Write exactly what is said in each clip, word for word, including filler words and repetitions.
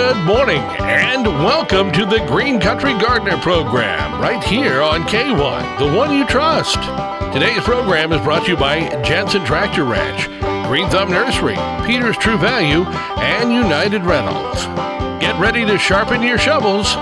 Good morning and welcome to the Green Country Gardener program right here on K one, the one you trust. Today's program is brought to you by Jensen Tractor Ranch, Green Thumb Nursery, Peter's True Value, and United Rentals. Get ready to sharpen your shovels.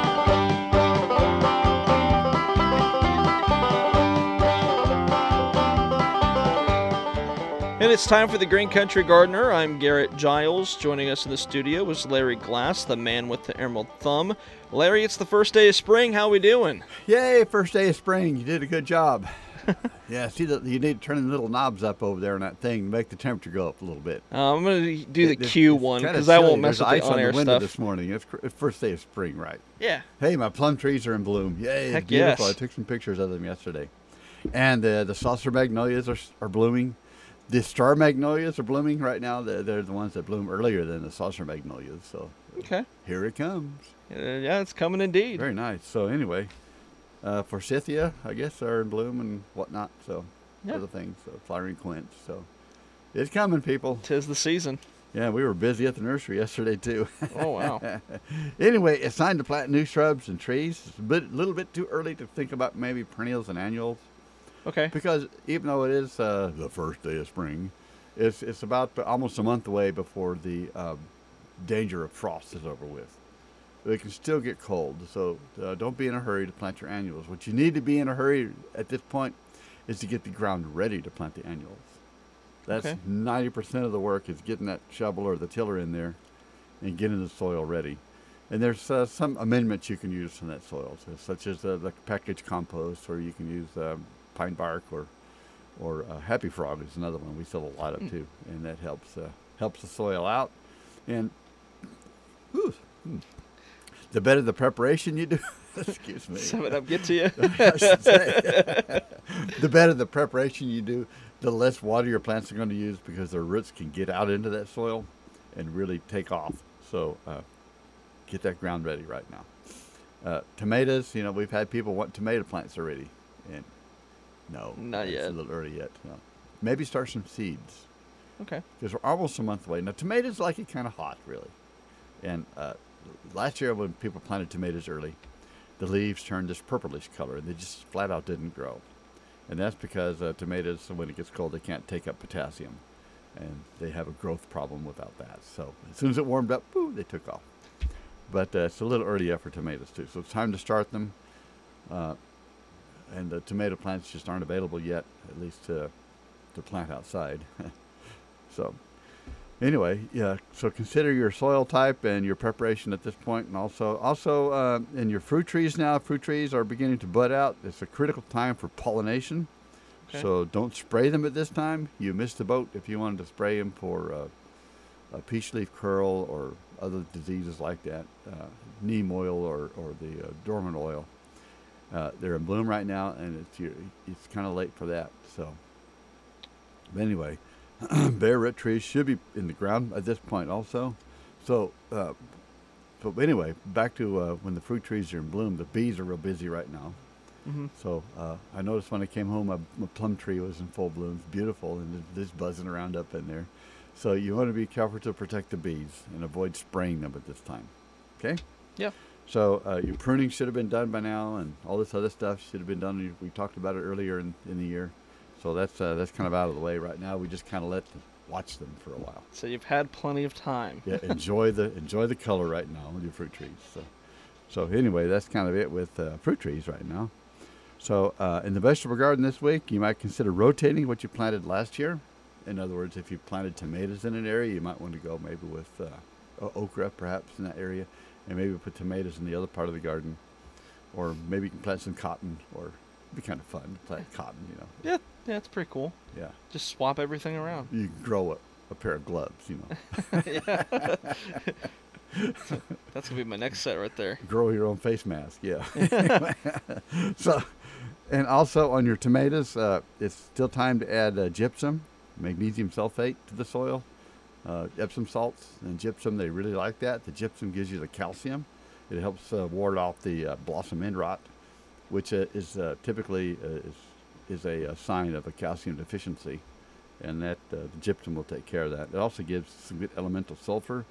And it's time for the Green Country Gardener. I'm Garrett Giles. Joining us in the studio is Larry Glass, the man with the emerald thumb. Larry, it's the first day of spring. How we doing? Yay, first day of spring. You did a good job. Yeah, see, that you need to turn the little knobs up over there on that thing to make the temperature go up a little bit. Uh, I'm going to do the It- Q it's one kinda because I chilly. won't mess There's with the ice on on-air the window stuff. this morning. It's cr- it's first day of spring, right? Yeah. Hey, my plum trees are in bloom. Yay, Heck it's beautiful. yes. I took some pictures of them yesterday. And uh, the saucer magnolias are, are blooming. The star magnolias are blooming right now. They're, they're the ones that bloom earlier than the saucer magnolias. So Okay. here it comes. Uh, yeah, it's coming indeed. Very nice. So anyway, uh, forsythia, I guess, are in bloom and whatnot. So Yeah. other things, so flowering quince. So it's coming, people. Tis the season. Yeah, we were busy at the nursery yesterday too. Oh, wow. Anyway, it's time to plant new shrubs and trees. It's a bit, little bit too early to think about maybe perennials and annuals, Okay. because even though it is uh, the first day of spring, it's it's about almost a month away before the um, danger of frost is over with. It can still get cold, so uh, don't be in a hurry to plant your annuals. What you need to be in a hurry at this point is to get the ground ready to plant the annuals. That's Okay. ninety percent of the work, is getting that shovel or the tiller in there and getting the soil ready. And there's uh, some amendments you can use from that soil, so such as uh, the packaged compost, or you can use um, pine bark, or or uh, Happy Frog is another one we sell a lot of Mm. too, and that helps uh, helps the soil out. And whew, hmm, the better the preparation you do, excuse me, Sum it up, get to you. I should say. The better the preparation you do, the less water your plants are going to use, because their roots can get out into that soil and really take off. So uh, get that ground ready right now. Uh, tomatoes, you know, we've had people want tomato plants already, and no, Not it's yet. a little early yet. No. Maybe start some seeds, Okay. because we're almost a month away. Now, tomatoes like it kind of hot, really. And uh, last year when people planted tomatoes early, the leaves turned this purplish color, and they just flat out didn't grow. And that's because uh, tomatoes, when it gets cold, they can't take up potassium, and they have a growth problem without that. So as soon as it warmed up, boo, they took off. But uh, it's a little early yet for tomatoes too, so it's time to start them. Uh, and the tomato plants just aren't available yet, at least to to plant outside. So anyway, yeah. So consider your soil type and your preparation at this point, and also also uh, in your fruit trees now. Fruit trees are beginning to bud out. It's a critical time for pollination. Okay. So don't spray them at this time. You missed the boat if you wanted to spray them for uh, a peach leaf curl or other diseases like that, uh, neem oil or or the uh, dormant oil. Uh, they're in bloom right now, and it's you're- it's kind of late for that. So, but anyway, bare root trees should be in the ground at this point also. So, uh, but anyway, back to uh, when the fruit trees are in bloom, the bees are real busy right now. Mm-hmm. So uh, I noticed when I came home, my, my plum tree was in full bloom. It's beautiful, and it's just buzzing around up in there. So you want to be careful to protect the bees and avoid spraying them at this time. Okay? Yeah. So uh, your pruning should have been done by now, and all this other stuff should have been done. We talked about it earlier in, in the year. So that's uh, that's kind of out of the way right now. We just kind of let them, watch them for a while. So you've had plenty of time. Yeah, enjoy the enjoy the color right now with your fruit trees. So, so anyway, that's kind of it with uh, fruit trees right now. So uh, in the vegetable garden this week, you might consider rotating what you planted last year. In other words, if you planted tomatoes in an area, you might want to go maybe with uh, o- okra perhaps in that area, and maybe put tomatoes in the other part of the garden. Or maybe you can plant some cotton, or it'd be kind of fun to plant cotton, you know. Yeah, yeah, it's pretty cool. Yeah. Just swap everything around. You can grow a, a pair of gloves, you know. Yeah. That's going to be my next set right there. Grow your own face mask, yeah. So, and also on your tomatoes, uh, it's still time to add uh, gypsum, magnesium sulfate to the soil. Uh, Epsom salts and gypsum, they really like that. The gypsum gives you the calcium. It helps uh, ward off the uh, blossom end rot, which uh, is uh, typically uh, is is a, a sign of a calcium deficiency, and that uh, the gypsum will take care of that. It also gives some good elemental sulfur,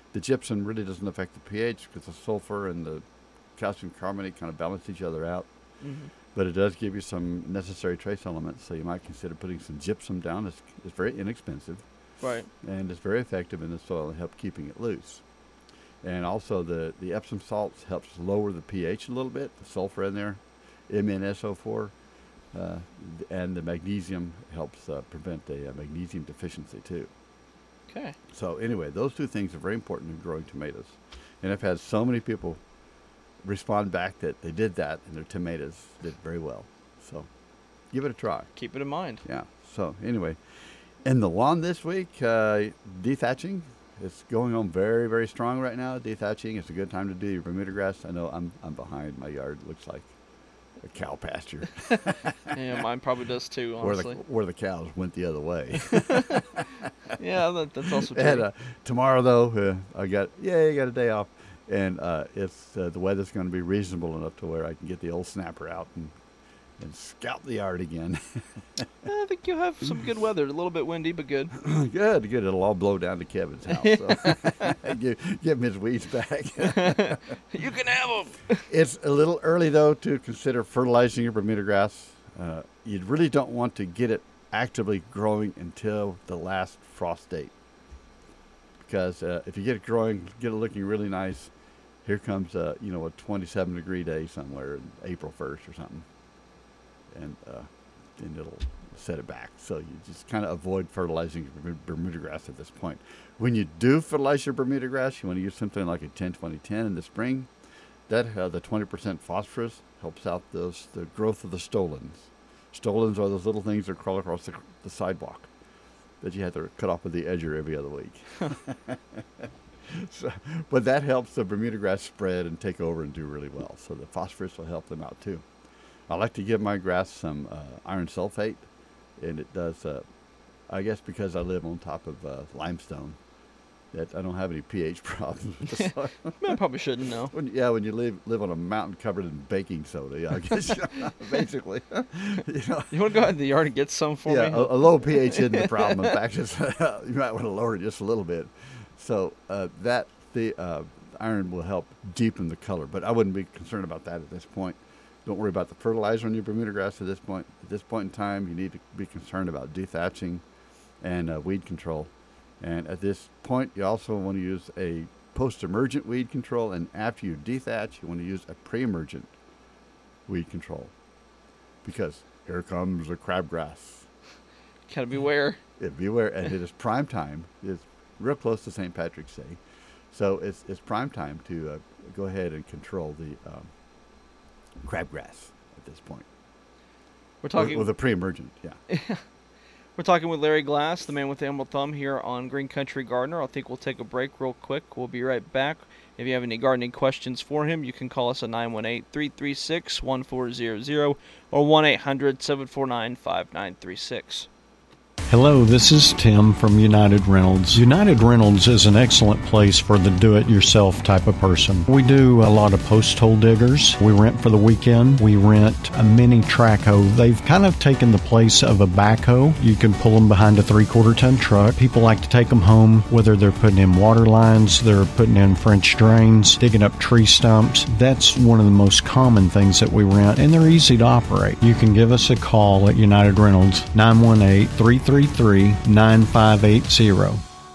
the gypsum really doesn't affect the pH because the sulfur and the calcium carbonate kind of balance each other out. Mm-hmm. But it does give you some necessary trace elements, so you might consider putting some gypsum down. It's, it's very inexpensive. Right. And it's very effective in the soil and help keeping it loose. And also the, the Epsom salts helps lower the pH a little bit, the sulfur in there, M n S O four, uh, and the magnesium helps uh, prevent a, a magnesium deficiency too. Okay. So anyway, those two things are very important in growing tomatoes. And I've had so many people respond back that they did that and their tomatoes did very well. So give it a try. Keep it in mind. Yeah. So anyway, in the lawn this week, uh, dethatching. It's going on very, very strong right now. Dethatching. It's a good time to do your Bermuda grass. I know I'm I'm behind. My yard looks like a cow pasture. Yeah, mine probably does too, honestly. Where the, where the cows went the other way. Yeah, that, that's also true. And, uh, tomorrow, though, uh, I got, yeah, I got a day off. And uh, it's uh, the weather's going to be reasonable enough to where I can get the old snapper out and, and scout the yard again. I think you'll have some good weather. A little bit windy, but good. Good, good. It'll all blow down to Kevin's house. So. give, give him his weeds back. You can have them. It's a little early, though, to consider fertilizing your Bermuda grass. Uh, you really don't want to get it actively growing until the last frost date. Because uh, if you get it growing, get it looking really nice, here comes uh, you know a twenty-seven degree day somewhere in April first or something. And uh, then it'll set it back. So you just kind of avoid fertilizing your Bermuda grass at this point. When you do fertilize your Bermuda grass, you want to use something like a ten twenty ten in the spring. That uh, the twenty percent phosphorus helps out those the growth of the stolons. Stolons are those little things that crawl across the, the sidewalk that you have to cut off with the edger every other week. So, but that helps the Bermuda grass spread and take over and do really well. So the phosphorus will help them out too. I like to give my grass some uh, iron sulfate, and it does, uh, I guess because I live on top of uh, limestone, that I don't have any pH problems with the soil. I probably shouldn't know. When, yeah, when you live live on a mountain covered in baking soda, yeah, I guess, basically. You know, You want to go out in the yard and get some for yeah, me? a, a low pH isn't the problem. In fact, it's, uh, you might want to lower it just a little bit. So uh, that the uh, iron will help deepen the color, but I wouldn't be concerned about that at this point. Don't worry about the fertilizer on your Bermuda grass at this point. At this point in time, you need to be concerned about dethatching and uh, weed control. And at this point, you also want to use a post-emergent weed control, and after you dethatch, you want to use a pre-emergent weed control, because here comes the crabgrass. Gotta beware. Yeah, beware, and it is prime time. It's real close to Saint Patrick's Day, so it's it's prime time to uh, go ahead and control the um, crabgrass at this point. We're talking with, with a pre-emergent, yeah. We're talking with Larry Glass, the man with the emerald thumb, here on Green Country Gardener. I think we'll take a break real quick. We'll be right back. If you have any gardening questions for him, you can call us at nine one eight, three three six, one four zero zero or one eight hundred, seven four nine, five nine three six. Hello, this is Tim from United Rentals. United Rentals is an excellent place for the do-it-yourself type of person. We do a lot of post hole diggers. We rent for the weekend. We rent a mini track hoe. They've kind of taken the place of a backhoe. You can pull them behind a three-quarter ton truck. People like to take them home, whether they're putting in water lines, they're putting in French drains, digging up tree stumps. That's one of the most common things that we rent, and they're easy to operate. You can give us a call at United Rentals, nine one eight, three three three, nine five eight zero.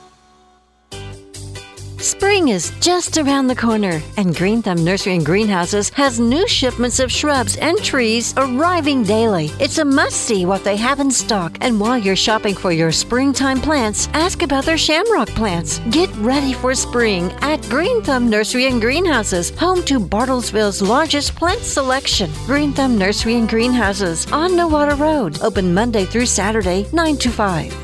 Spring is just around the corner, and Green Thumb Nursery and Greenhouses has new shipments of shrubs and trees arriving daily. It's a must-see what they have in stock, and while you're shopping for your springtime plants, ask about their shamrock plants. Get ready for spring at Green Thumb Nursery and Greenhouses, home to Bartlesville's largest plant selection. Green Thumb Nursery and Greenhouses on Nowata Road, open Monday through Saturday, nine to five.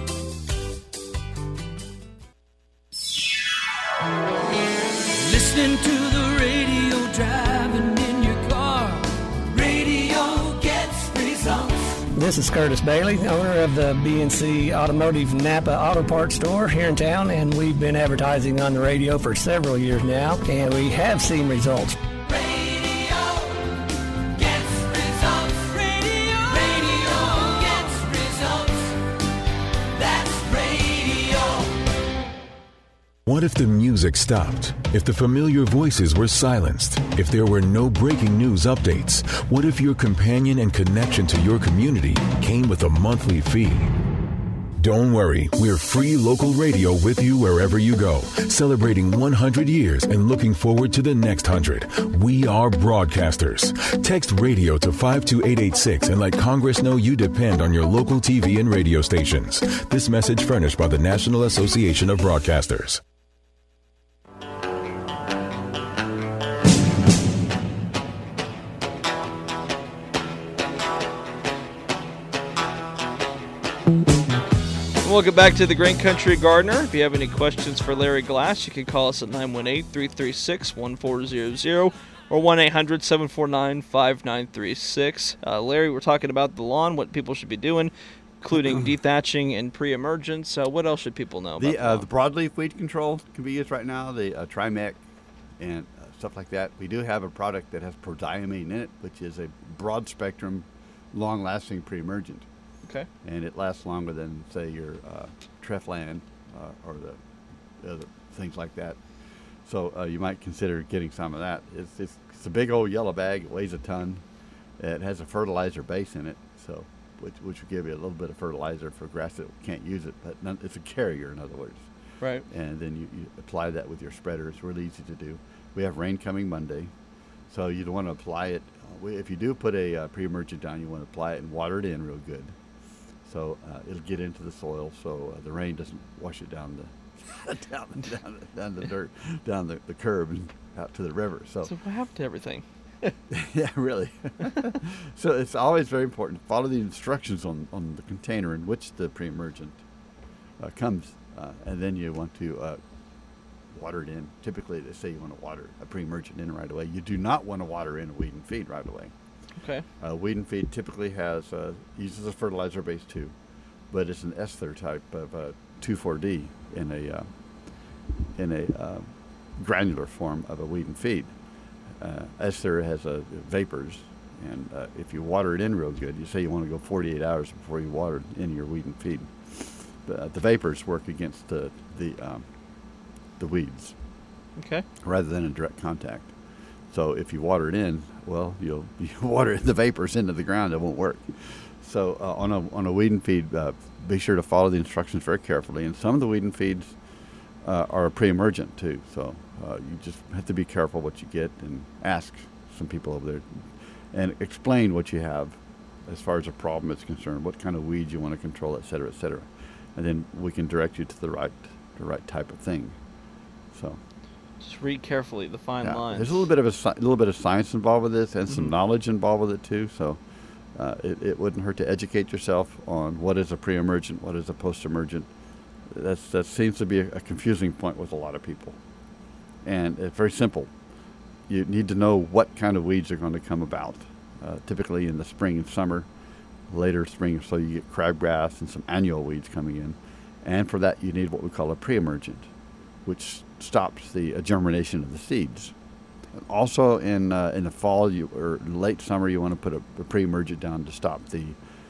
Listening to the radio, driving in your car. Radio gets results. This is Curtis Bailey, owner of the B and C Automotive Napa Auto Parts store here in town, and we've been advertising on the radio for several years now, and we have seen results. Radio gets results. Radio, radio gets results. That's radio. What if the music stopped? If the familiar voices were silenced? If there were no breaking news updates? What if your companion and connection to your community came with a monthly fee? Don't worry, we're free local radio with you wherever you go, celebrating one hundred years and looking forward to the next one hundred. We are broadcasters. Text radio to five two eight eight six and let Congress know you depend on your local T V and radio stations. This message furnished by the National Association of Broadcasters. Welcome back to the Green Country Gardener. If you have any questions for Larry Glass, you can call us at nine one eight, three three six, one four zero zero or one eight hundred, seven four nine, five nine three six. Uh, Larry, we're talking about the lawn, what people should be doing, including dethatching and pre-emergence. Uh, what else should people know about The, the, uh, lawn? the broadleaf weed control can be used right now, the uh, Trimec and uh, stuff like that. We do have a product that has prodiamine in it, which is a broad-spectrum, long-lasting pre-emergent. Okay. And it lasts longer than, say, your uh, Treflan uh, or the other things like that. So uh, you might consider getting some of that. It's, it's, it's a big old yellow bag. It weighs a ton. It has a fertilizer base in it, so which, which will give you a little bit of fertilizer for grass that can't use it. But none, it's a carrier, in other words. Right. And then you, you apply that with your spreader. It's really easy to do. We have rain coming Monday, so you'd want to apply it. Uh, we, if you do put a uh, pre-emergent down, you want to apply it and water it in real good. So uh, it'll get into the soil, so uh, the rain doesn't wash it down the down, the, down, the, down the dirt, down the, the curb and out to the river. So, So what happened to everything? yeah, really. So it's always very important to follow the instructions on, on the container in which the pre-emergent uh, comes, uh, and then you want to uh, water it in. Typically, they say you want to water a pre-emergent in right away. You do not want to water in a weed and feed right away. Okay. Uh, weed and feed typically has uh, uses a fertilizer base too, but it's an ester type of uh, two four D in a uh, in a uh, granular form of a weed and feed. Uh, ester has uh, vapors, and uh, if you water it in real good, you say you want to go forty-eight hours before you water it in your weed and feed. The, uh, the vapors work against the the um, the weeds Okay. rather than in direct contact. So if you water it in, well, you'll you water the vapors into the ground, it won't work. So uh, on a on a weed and feed, uh, be sure to follow the instructions very carefully. And some of the weed and feeds uh, are pre-emergent too. So uh, you just have to be careful what you get and ask some people over there and explain what you have as far as a problem is concerned, what kind of weeds you want to control, et cetera, et cetera. And then we can direct you to the right the right type of thing. So. Just read carefully the fine Yeah, lines. there's a little bit of a, sci- little bit of science involved with this, and some Mhm. knowledge involved with it too. So, uh, it, it wouldn't hurt to educate yourself on what is a pre-emergent, what is a post-emergent. That's that seems to be a, a confusing point with a lot of people, and it's very simple. You need to know what kind of weeds are going to come about. Uh, typically in the spring and summer, later spring, so you get crabgrass and some annual weeds coming in, and for that you need what we call a pre-emergent, which stops the uh, germination of the seeds. Also, in uh, in the fall you, or late summer, you want to put a, a pre-emergent down to stop the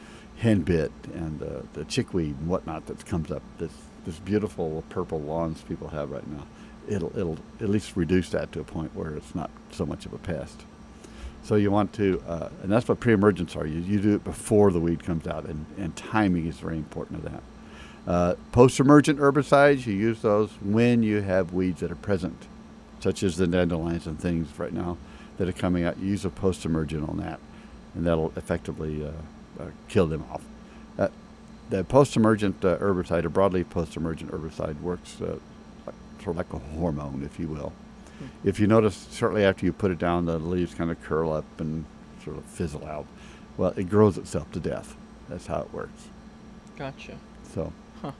henbit and uh, the chickweed and whatnot that comes up. This this beautiful purple lawns people have right now. It'll it'll at least reduce that to a point where it's not so much of a pest. So you want to, uh, and that's what pre-emergents are. You you do it before the weed comes out, and, and timing is very important to that. Uh, post-emergent herbicides, you use those when you have weeds that are present, such as the dandelions and things right now that are coming out. You use a post-emergent on that, and that'll effectively uh, uh, kill them off. Uh, the post-emergent uh, herbicide, a broadleaf post-emergent herbicide, works uh, like, sort of like a hormone, if you will. Mm-hmm. If you notice, shortly after you put it down, the leaves kind of curl up and sort of fizzle out. Well, it grows itself to death. That's how it works. Gotcha. So.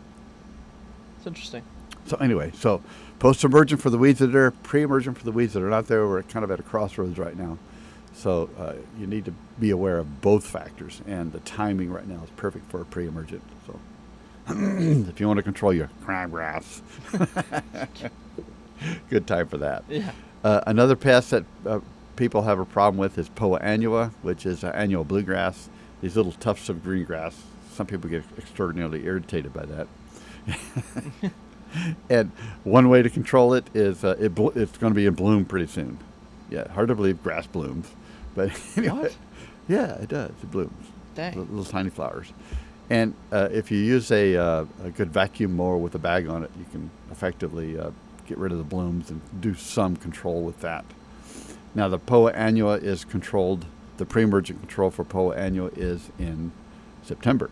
It's interesting. So anyway, so post-emergent for the weeds that are there, pre-emergent for the weeds that are not there. We're kind of at a crossroads right now. So uh, you need to be aware of both factors, and the timing right now is perfect for a pre-emergent. So if you want to control your crabgrass, good time for that. Yeah. Uh, another pest that uh, people have a problem with is Poa annua, which is uh, annual bluegrass. These little tufts of green grass. Some people get extraordinarily irritated by that. And one way to control it is uh, it blo- it's going to be in bloom pretty soon. Yeah, hard to believe grass blooms, but anyway, What? yeah, it does. It blooms. Dang. Little, little tiny flowers. And uh, if you use a, uh, a good vacuum mower with a bag on it, you can effectively uh, get rid of the blooms and do some control with that. Now, the Poa annua is controlled, the pre-emergent control for Poa annua is in September.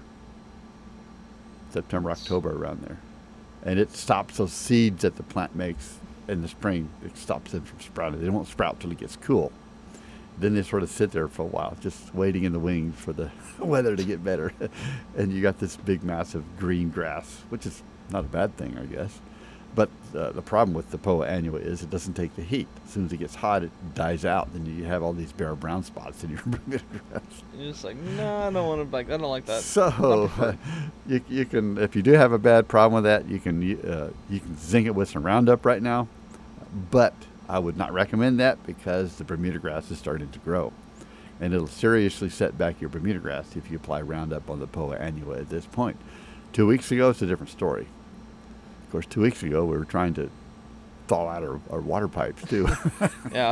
September, October, around there. And it stops those seeds that the plant makes in the spring. It stops them from sprouting. They won't sprout till it gets cool. Then they sort of sit there for a while, just waiting in the wings for the weather to get better. And you got this big, massive green grass, which is not a bad thing, I guess. But uh, the problem with the Poa annua is it doesn't take the heat. As soon as it gets hot, it dies out. Then you have all these bare brown spots in your Bermuda grass. You're just like, no, I don't want to. Like, I don't like that. So uh, you you can, if you do have a bad problem with that, you can uh, you can zinc it with some Roundup right now. But I would not recommend that because the Bermuda grass is starting to grow. And it'll seriously set back your Bermuda grass if you apply Roundup on the Poa annua at this point. Two weeks ago, it's a different story. Of course, two weeks ago, we were trying to thaw out our, our water pipes, too. Yeah.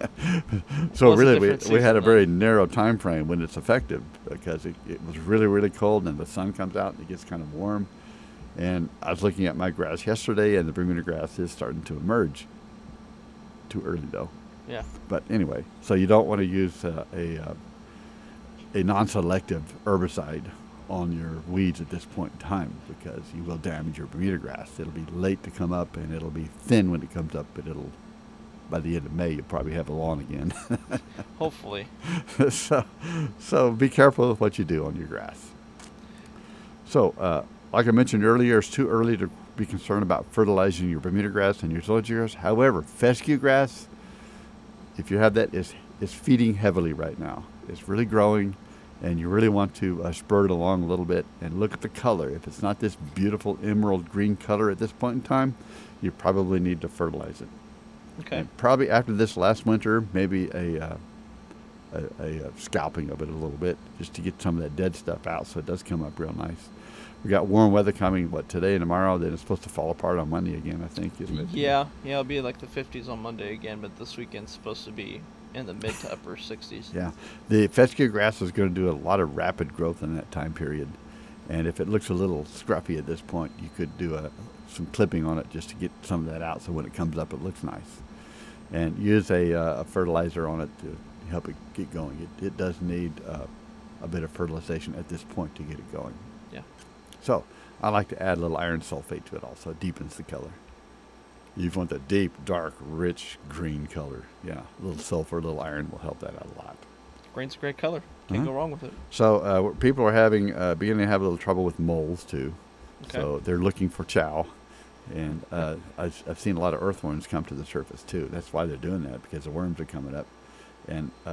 So Was a really, we, different we had a season, very though. narrow time frame when it's effective because it, it was really, really cold and the sun comes out and it gets kind of warm. And I was looking at my grass yesterday and the Bermuda grass is starting to emerge. Too early, though. Yeah. But anyway, so you don't want to use uh, a uh, a non-selective herbicide on your weeds at this point in time because you will damage your Bermuda grass. It'll be late to come up and it'll be thin when it comes up, but it'll by the end of May you'll probably have a lawn again. Hopefully. so, so be careful with what you do on your grass. So, uh, like I mentioned earlier, it's too early to be concerned about fertilizing your Bermuda grass and your zoysia grass. However, fescue grass, if you have that, is is feeding heavily right now. It's really growing, and you really want to uh, spur it along a little bit and look at the color. If it's not this beautiful emerald green color at this point in time, you probably need to fertilize it. Okay. And probably after this last winter, maybe a, uh, a, a, uh scalping of it a little bit just to get some of that dead stuff out so it does come up real nice. We got warm weather coming, what, today and tomorrow? Then it's supposed to fall apart on Monday again, I think, isn't it? Yeah. Yeah, it'll be like the fifties on Monday again, but this weekend's supposed to be in the mid to upper sixties. Yeah. The fescue grass is going to do a lot of rapid growth in that time period. And if it looks a little scruffy at this point, you could do a, some clipping on it just to get some of that out so when it comes up it looks nice. And use a, uh, a fertilizer on it to help it get going. It, it does need uh, a bit of fertilization at this point to get it going. Yeah. So I like to add a little iron sulfate to it also. It deepens the color. You want the deep, dark, rich green color. Yeah, a little sulfur, a little iron will help that out a lot. Green's a great color. Can't Uh-huh. go wrong with it. So uh, people are having uh, beginning to have a little trouble with moles too. Okay. So they're looking for chow, and uh, I've, I've seen a lot of earthworms come to the surface too. That's why they're doing that because the worms are coming up, and uh,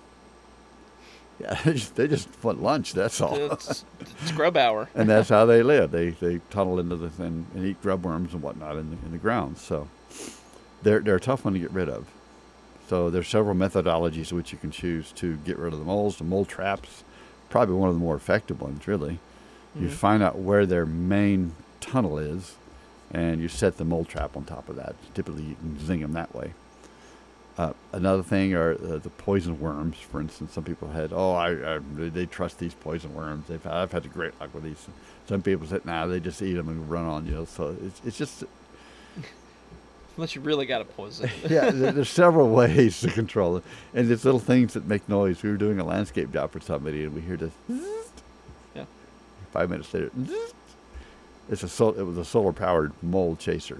yeah, they just, they just want lunch. That's all. It's, it's grub hour. And that's how they live. They they tunnel into the thing and eat grub worms and whatnot in the, in the ground. So they're they're a tough one to get rid of. So there's several methodologies which you can choose to get rid of the moles. The mole traps, probably one of the more effective ones, really. You Mhm. find out where their main tunnel is, and you set the mole trap on top of that. Typically, you can zing them that way. Uh, another thing are uh, the poison worms. For instance, some people had, oh, I, I they trust these poison worms. They've, I've had great luck with these. Some people said, nah, they just eat them and run on you. So it's it's just Unless you really got a poison. yeah. there- There's several ways to control it, and there's little things that make noise. We were doing a landscape job for somebody, and we hear this. Yeah. Five minutes later, it's a sol- it was a solar powered mole chaser.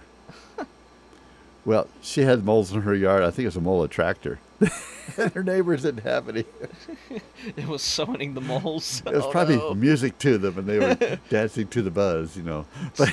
Well, she had moles in her yard. I think it was a mole attractor. And her neighbors didn't have any. It was summoning the moles. It was Oh, probably no. music to them, and they were dancing to the buzz, you know. But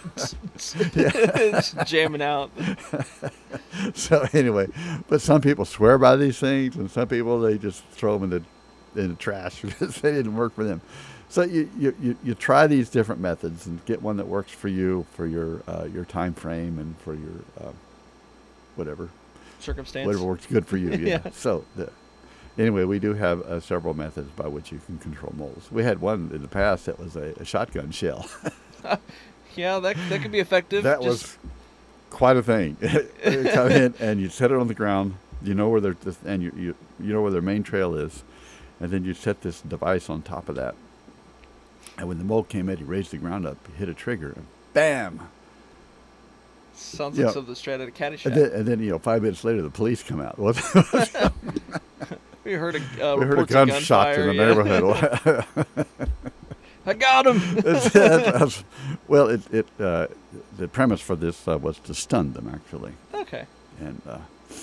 Just jamming out. so anyway, but some people swear by these things, and some people they just throw them in the in the trash because they didn't work for them. So you, you, you, you try these different methods and get one that works for you, for your uh, your time frame, and for your uh, whatever Circumstance. whatever works good for you. Yeah. Yeah. So the, anyway, we do have uh, several methods by which you can control moles. We had one in the past that was a, a shotgun shell. Yeah, that that could be effective. That Just, was quite a thing. You come in and you set it on the ground. You know where their and you, you you know where their main trail is, and then you set this device on top of that. And when the mole came in, he raised the ground up, hit a trigger, and bam! sounds Yeah. like something straight out of Caddyshack. And then, and then you know, five minutes later, the police come out. What? we heard a uh, we heard a reports of gunshot in gunfire, the yeah. neighborhood. I got him. It's- that's- well, it, it uh, the premise for this uh, was to stun them, actually. Okay. And uh,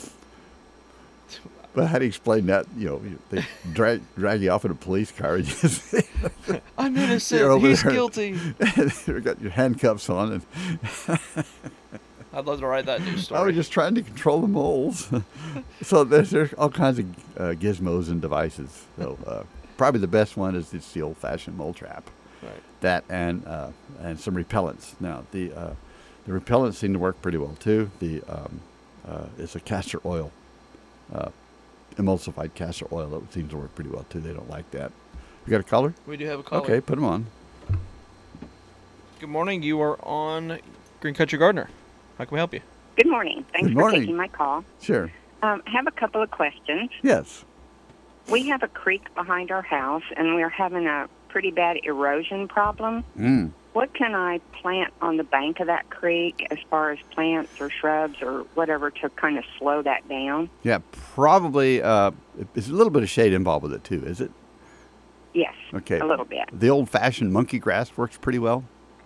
but how do you explain that? You know, you- they drag drag you off in a police car. And you just, I'm innocent. You're over He's there. guilty. you got your handcuffs on, and I'd love to write that news I story. was just trying to control the moles. So there's, there's all kinds of uh, gizmos and devices. So uh, probably the best one is it's the old-fashioned mole trap. Right. That and uh, and some repellents. Now the uh, the repellents seem to work pretty well too. The um, uh, it's a castor oil, uh, emulsified castor oil that seems to work pretty well too. They don't like that. You got a caller? We do have a caller. Okay, put them on. Good morning. You are on Green Country Gardener. How can we help you? Good morning. Thanks Good for morning. taking my call. Sure. Um, I have a couple of questions. Yes. We have a creek behind our house, and we're having a pretty bad erosion problem. Mm. What can I plant on the bank of that creek as far as plants or shrubs or whatever to kind of slow that down? Yeah, probably. Uh, it's a little bit of shade involved with it too, is it? Yes, Okay. a little bit. The old-fashioned monkey grass works pretty well.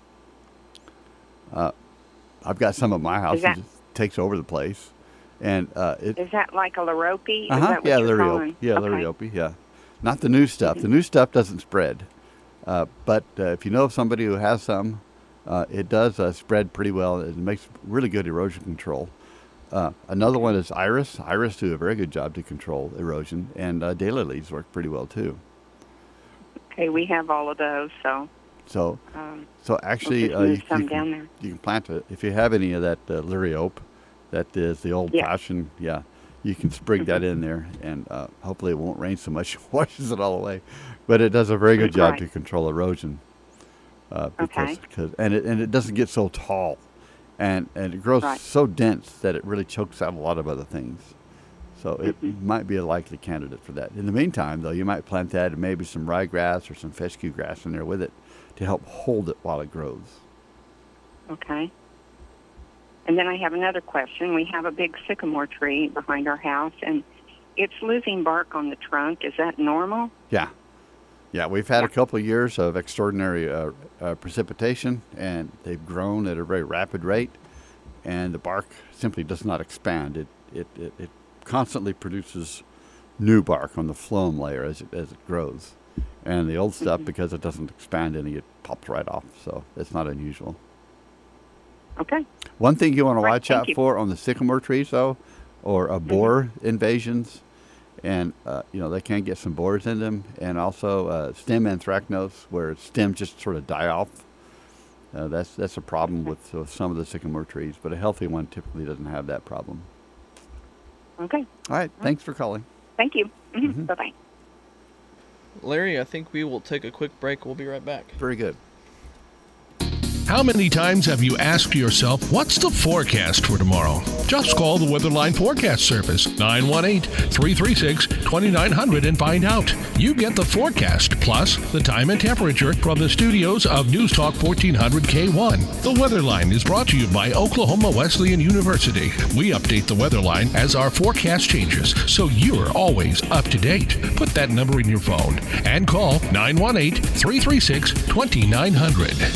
Uh, I've got some at my house. Is that- It just takes over the place, and uh, it. Is that like a liriope? Is Uh-huh. that what Yeah, you're liriope. calling? Yeah, okay. liriope. Yeah, not the new stuff. The new stuff doesn't spread, uh, but uh, if you know of somebody who has some, uh, it does uh, spread pretty well. It makes really good erosion control. Uh, another one is iris. Iris do a very good job to control erosion, and uh, daylilies work pretty well too. Okay, we have all of those, so So, um, so actually, just uh, move you, you some can, down there. you can plant it if you have any of that uh, liriope. That is the old-fashioned. Yeah, you can sprig that Mm-hmm. in there, and uh, hopefully it won't rain so much it washes it all away. But it does a very good job Right. to control erosion. Uh, because, Okay. cause, and it and it doesn't get so tall, and and it grows Right. so dense that it really chokes out a lot of other things. So it Mm-hmm. might be a likely candidate for that. In the meantime, though, you might plant that and maybe some ryegrass or some fescue grass in there with it to help hold it while it grows. Okay. And then I have another question. We have a big sycamore tree behind our house, and it's losing bark on the trunk. Is that normal? Yeah. Yeah, we've had a couple of years of extraordinary uh, uh, precipitation, and they've grown at a very rapid rate, and the bark simply does not expand. It it, it, it constantly produces new bark on the phloem layer as it, as it grows. And the old stuff, because it doesn't expand any, it pops right off, so it's not unusual. Okay. One thing you want to Right, watch thank out you. for on the sycamore trees, though, or uh, borer invasions, and uh, you know they can get some borers in them, and also uh, stem anthracnose, where stems just sort of die off. Uh, that's that's a problem with, with some of the sycamore trees, but a healthy one typically doesn't have that problem. Okay. All right, thanks for calling. Thank you. hmm Mm-hmm. Bye-bye. Larry, I think we will take a quick break. We'll be right back. Very good. How many times have you asked yourself, what's the forecast for tomorrow? Just call the Weatherline Forecast Service, nine one eight, three three six, two nine zero zero, and find out. You get the forecast, plus the time and temperature from the studios of News Talk fourteen hundred K one. The Weatherline is brought to you by Oklahoma Wesleyan University. We update the Weatherline as our forecast changes, so you're always up to date. Put that number in your phone and call nine one eight, three three six, two nine zero zero.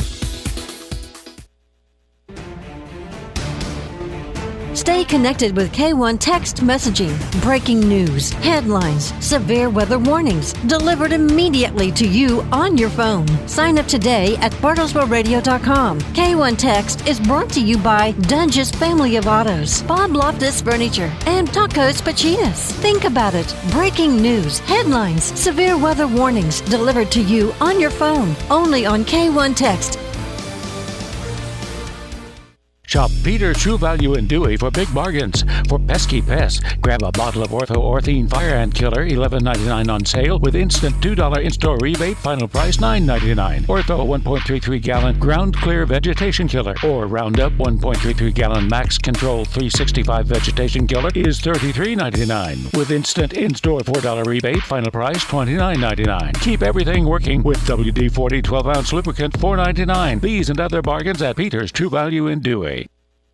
Stay connected with K one text messaging, breaking news, headlines, severe weather warnings, delivered immediately to you on your phone. Sign up today at bartlesville radio dot com. K one Text is brought to you by Dunge's Family of Autos, Bob Loftus Furniture, and Tacos Pachitas. Think about it. Breaking news, headlines, severe weather warnings, delivered to you on your phone. Only on K one Text. Shop Peter's True Value in Dewey for big bargains. For pesky pests, grab a bottle of Ortho Orthene Fire Ant Killer, eleven ninety-nine on sale with instant two dollars in-store rebate, final price nine ninety-nine. Ortho one point three three gallon Ground Clear Vegetation Killer or Roundup one point three three gallon Max Control three sixty-five Vegetation Killer is thirty-three ninety-nine with instant in-store four dollars rebate, final price twenty-nine ninety-nine. Keep everything working with W D forty twelve ounce lubricant four ninety-nine. These and other bargains at Peter's True Value in Dewey.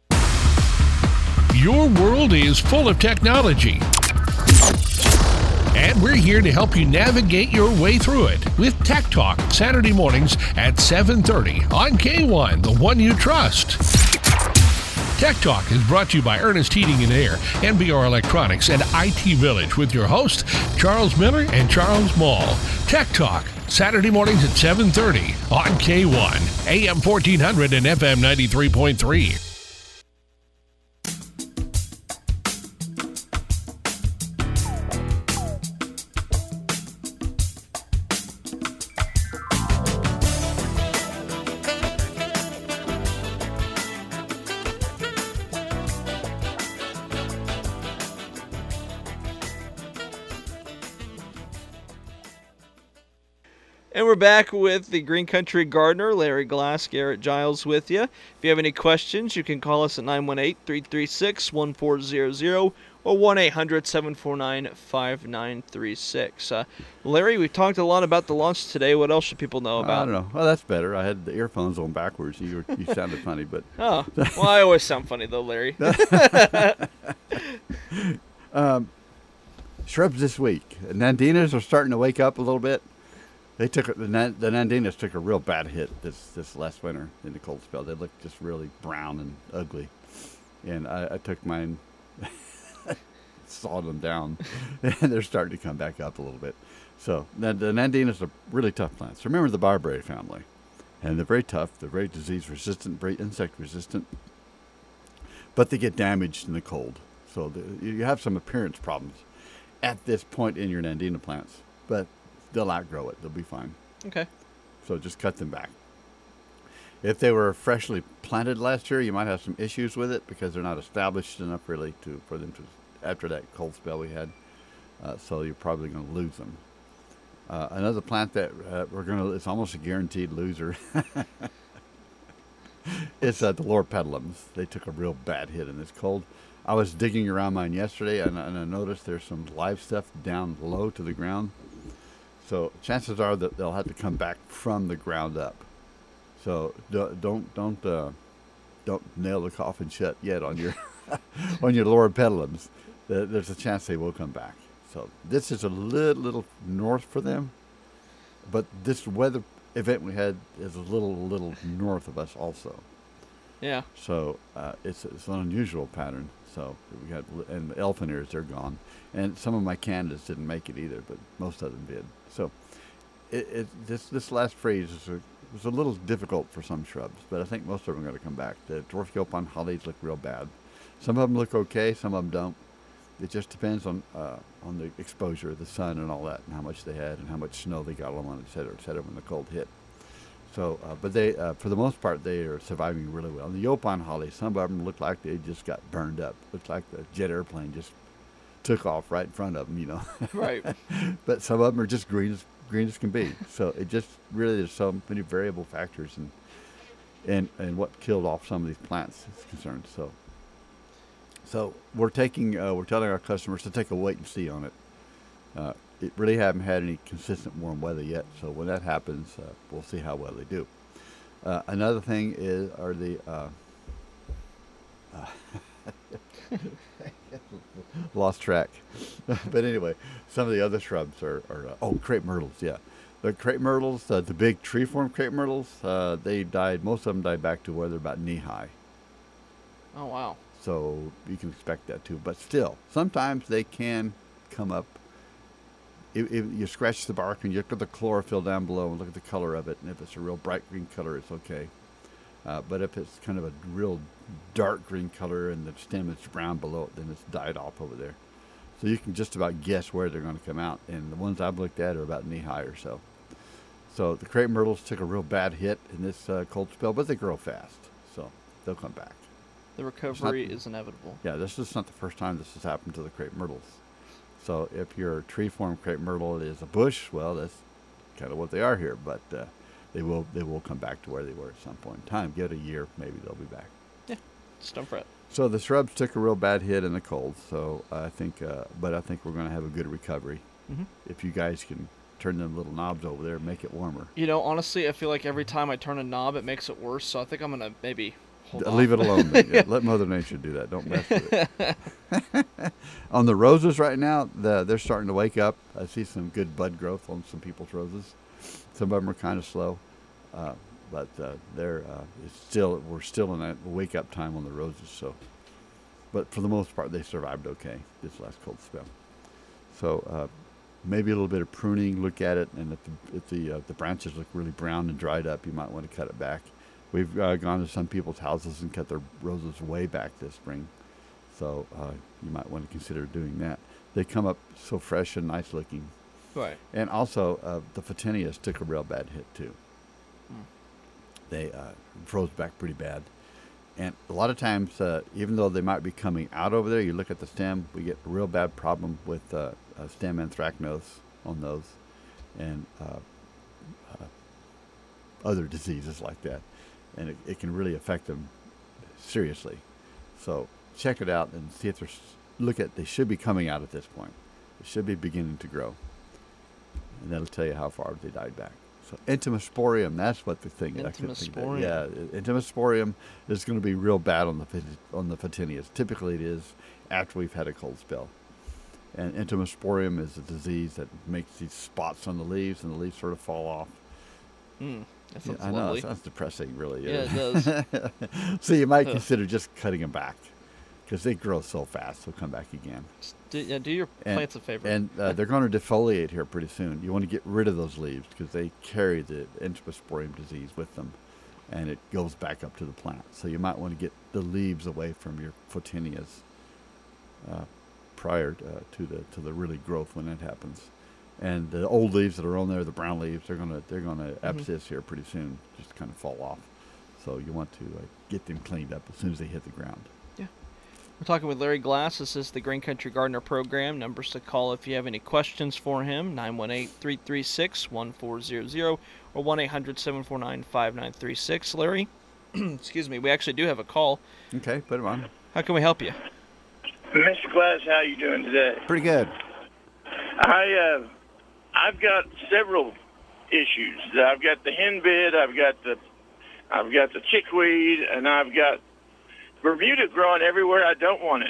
Your world is full of technology. And we're here to help you navigate your way through it with Tech Talk, Saturday mornings at seven thirty on K one, the one you trust. Tech Talk is brought to you by Ernest Heating and Air, N B R Electronics, and I T Village with your hosts, Charles Miller and Charles Mall. Tech Talk, Saturday mornings at seven thirty on K one, A M fourteen hundred and F M ninety-three point three. And we're back with the Green Country Gardener, Larry Glass, Garrett Giles with you. If you have any questions, you can call us at nine one eight, three three six, one four zero zero or one eight hundred, seven four nine, five nine three six. Uh, Larry, we talked a lot about the launch today. What else should people know about? I don't know. Well, that's better. I had the earphones on backwards. You, were, you sounded funny, but... Oh, well, I always sound funny, though, Larry. um, shrubs this week. Nandinas are starting to wake up a little bit. They took a, the, the Nandinas took a real bad hit this, this last winter in the cold spell. They looked just really brown and ugly, and I, I took mine, sawed them down, and they're starting to come back up a little bit. So the, the Nandinas are really tough plants. Remember the barberry family, and they're very tough. They're very disease resistant, very insect resistant, but they get damaged in the cold. So the, you have some appearance problems at this point in your Nandina plants, but they'll outgrow it. They'll be fine. Okay. So just cut them back. If they were freshly planted last year, you might have some issues with it because they're not established enough really to for them to, after that cold spell we had. Uh, so you're probably going to lose them. Uh, another plant that uh, we're going to, it's almost a guaranteed loser. It's uh, the loropetalums. They took a real bad hit in this cold. I was digging around mine yesterday and, and I noticed there's some live stuff down low to the ground. So chances are that they'll have to come back from the ground up. So don't don't don't, uh, don't nail the coffin shut yet on your on your loropetalums. There's a chance they will come back. So this is a little little north for them, but this weather event we had is a little little north of us also. Yeah. So uh, it's it's an unusual pattern. So we had and the elephant ears, they're gone, and some of my Candas didn't make it either, but most of them did. So it, it this this last freeze is a, was a little difficult for some shrubs, but I think most of them are going to come back. The dwarf Yaupon hollies look real bad. Some of them look okay, some of them don't. It just depends on uh, on the exposure, the sun, and all that, and how much they had, and how much snow they got on, et cetera, et cetera, when the cold hit. So, uh, but they, uh, for the most part, they are surviving really well. And the Yaupon holly, some of them look like they just got burned up. Looks like the jet airplane just took off right in front of them, you know. Right. But some of them are just green as green as can be. So it just really there's so many variable factors and and and what killed off some of these plants is concerned. So, so we're taking uh, we're telling our customers to take a wait and see on it. Uh, It really haven't had any consistent warm weather yet, so when that happens, uh, we'll see how well they do. Uh, another thing is are the uh, uh, lost track, but anyway, some of the other shrubs are, are uh, oh crepe myrtles, yeah, the crepe myrtles, uh, the big tree-form crepe myrtles, uh, they died. Most of them died back to where they're about knee high. Oh wow! So you can expect that too, but still, sometimes they can come up. If, if you scratch the bark and you look at the chlorophyll down below and look at the color of it, and if it's a real bright green color, it's okay. Uh, but if it's kind of a real dark green color and the stem is brown below it, then it's died off over there. So you can just about guess where they're going to come out, and the ones I've looked at are about knee high or so. So the crepe myrtles took a real bad hit in this uh, cold spell, but they grow fast, so they'll come back. The recovery is inevitable. Yeah, this is not the first time this has happened to the crepe myrtles. So if your tree-form crepe myrtle is a bush, well, that's kind of what they are here. But uh, they will they will come back to where they were at some point in time. Give it a year, maybe they'll be back. Yeah, just don't fret. So the shrubs took a real bad hit in the cold. So I think, uh, but I think we're going to have a good recovery Mm-hmm. if you guys can turn them little knobs over there and make it warmer. You know, honestly, I feel like every time I turn a knob, it makes it worse. So I think I'm gonna maybe hold off. Leave it alone. Then. Yeah, let Mother Nature do that. Don't mess with it. On the roses right now, the, they're starting to wake up. I see some good bud growth on some people's roses. Some of them are kind of slow, uh, but uh, they're uh, it's still we're still in a wake up time on the roses. So, but for the most part, they survived okay this last cold spell. So uh, maybe a little bit of pruning. Look at it, and if the if the, uh, the branches look really brown and dried up, you might want to cut it back. We've uh, gone to some people's houses and cut their roses way back this spring. So uh, you might want to consider doing that. They come up so fresh and nice looking. Right. And also, uh, the photinias took a real bad hit too. Hmm. They uh, froze back pretty bad. And a lot of times, uh, even though they might be coming out over there, you look at the stem, we get a real bad problem with uh, uh, stem anthracnose on those and uh, uh, other diseases like that. And it, it can really affect them seriously. So check it out and see if there's, look at, they should be coming out at this point. They should be beginning to grow. And that'll tell you how far they died back. So Intimasporium, that's what the thing is. I couldn't think of that. Yeah, Intimasporium is going to be real bad on the on the photinias. Typically it is after we've had a cold spell. And Intimasporium is a disease that makes these spots on the leaves and the leaves sort of fall off. Mm. That sounds Yeah, I know, lovely. it sounds depressing, really. Yeah, it does. So you might consider just cutting them back because they grow so fast, they'll come back again. Do, yeah, do your And- plants a favor. And uh, they're going to defoliate here pretty soon. You want to get rid of those leaves because they carry the Intimasporium disease with them, and it goes back up to the plant. So you might want to get the leaves away from your photinias uh, prior uh, to the to the really growth when it happens. And the old leaves that are on there, the brown leaves, they're gonna they're gonna abscess here pretty soon, just kind of fall off. So you want to uh, get them cleaned up as soon as they hit the ground. Yeah. We're talking with Larry Glass. This is the Green Country Gardener Program. Numbers to call if you have any questions for him, nine one eight, three three six, one four zero zero or one eight hundred, seven four nine, five nine three six. Larry, excuse me, we actually do have a call. Okay, put them on. How can we help you? Mister Glass, how you doing today? Pretty good. I uh, I've got several issues. I've got the henbit, I've got the I've got the chickweed, and I've got Bermuda growing everywhere I don't want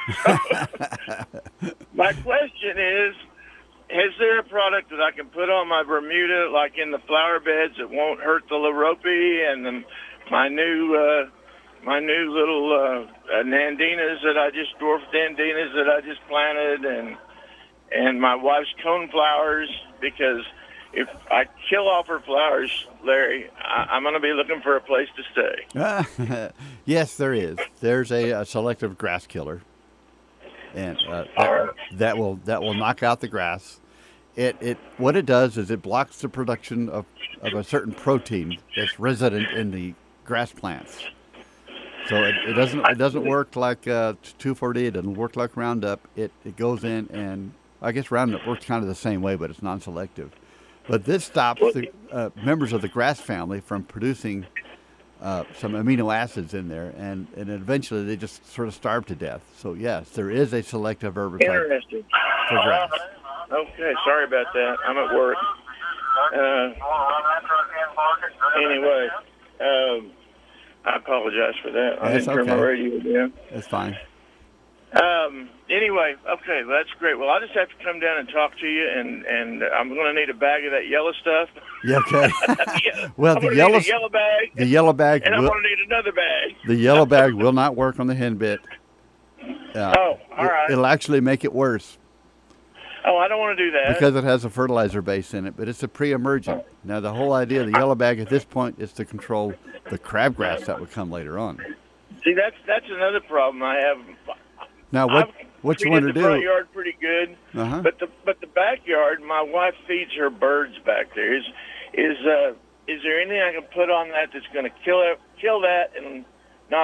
it. My question is, is there a product that I can put on my Bermuda, like in the flower beds, that won't hurt the Larope and the, my new uh, my new little uh, uh, nandinas that I just dwarf nandinas that I just planted, and and my wife's coneflowers, because if I kill off her flowers, Larry, I, I'm going to be looking for a place to stay. Yes, there is. There's a, a selective grass killer, and uh, that, that will that will knock out the grass. It it what it does is it blocks the production of, of a certain protein that's resident in the grass plants. So it, it doesn't it doesn't work like uh, two four D. It doesn't work like Roundup. It it goes in, and I guess Roundup works kind of the same way, but it's non-selective. But this stops the uh, members of the grass family from producing uh, some amino acids in there, and, and eventually they just sort of starve to death. So yes, there is a selective herbicide Interesting. for grass. Okay, sorry about that. I'm at work. Uh, anyway, um, I apologize for that. I That's didn't turn my okay. radio down. That's fine. Um, anyway, okay, well, that's great. Well, I'll just have to come down and talk to you, and, and I'm going to need a bag of that yellow stuff. Yeah, okay. Well, I'm the gonna yellow need a yellow bag, the yellow bag and I'm will, going to need another bag. the yellow bag will not work on the hen bit. Uh, Oh, all right. It, it'll actually make it worse. Oh, I don't want to do that. Because it has a fertilizer base in it, but it's a pre-emergent. Now, the whole idea of the yellow bag at this point is to control the crabgrass that would come later on. See, that's that's another problem I have. Now, what I've what you treated want to the front do? yard pretty good, Uh-huh. but the but the backyard, my wife feeds her birds back there. Is is uh is there anything I can put on that that's going to kill it, kill that and not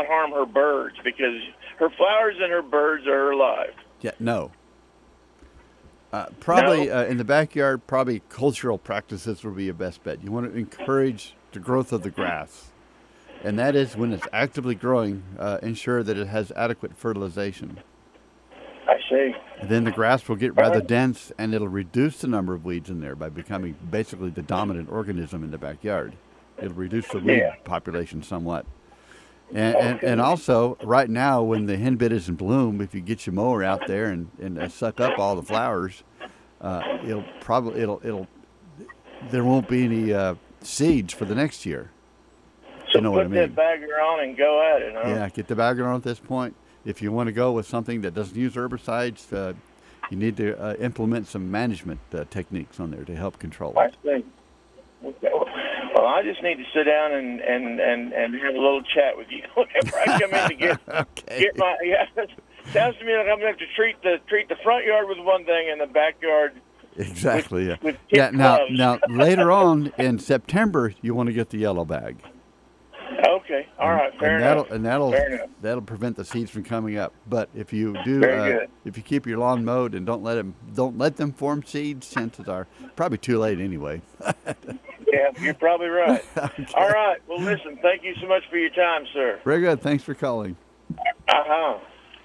not harm her birds because her flowers and her birds are her life. Yeah, no. Uh, probably No? uh, in the backyard, probably cultural practices would be your best bet. You want to encourage the growth of the grass. And that is when it's actively growing, uh, ensure that it has adequate fertilization. I see. And then the grass will get rather dense and it'll reduce the number of weeds in there by becoming basically the dominant organism in the backyard. It'll reduce the weed Yeah. population somewhat. And, and and also, right now, when the henbit is in bloom, if you get your mower out there and, and uh, suck up all the flowers, uh, it'll probably it'll it'll there won't be any uh, seeds for the next year. So You know put what I mean? that bagger on and go at it, huh? Yeah, get the bagger on at this point. If you want to go with something that doesn't use herbicides, uh, you need to uh, implement some management uh, techniques on there to help control I it. see. Okay. Well, I just need to sit down and, and, and, and have a little chat with you whenever I come in to get Okay. get my. Yeah, sounds to me like I'm going to have to treat the treat the front yard with one thing and the backyard. Exactly. with- yeah. with kid yeah. Now, gloves. now later on in September, you want to get the yellow bag. Okay. All right. Fair and enough. that'll and that'll Fair enough. that'll prevent the seeds from coming up. But if you do, Very uh, good. if you keep your lawn mowed and don't let them don't let them form seeds, chances are probably too late anyway. Yeah, you're probably right. All right. Well, listen. Thank you so much for your time, sir. Very good. Thanks for calling. Uh huh.